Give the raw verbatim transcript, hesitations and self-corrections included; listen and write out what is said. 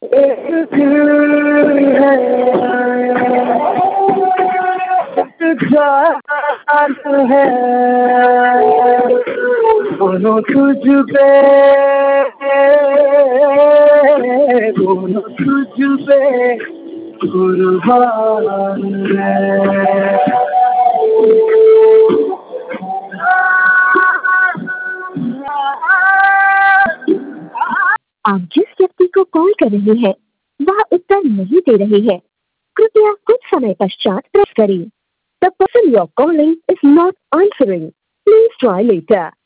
एक दिल है, एक जान है, दोनों तुझ पे, दोनों तुझ पे कुर्बान है। आप जिस व्यक्ति को कॉल कर रहे हैं वह उत्तर नहीं दे रहे हैं, कृपया कुछ समय पश्चात प्रेस करें। The person you are calling is not answering. Please try later.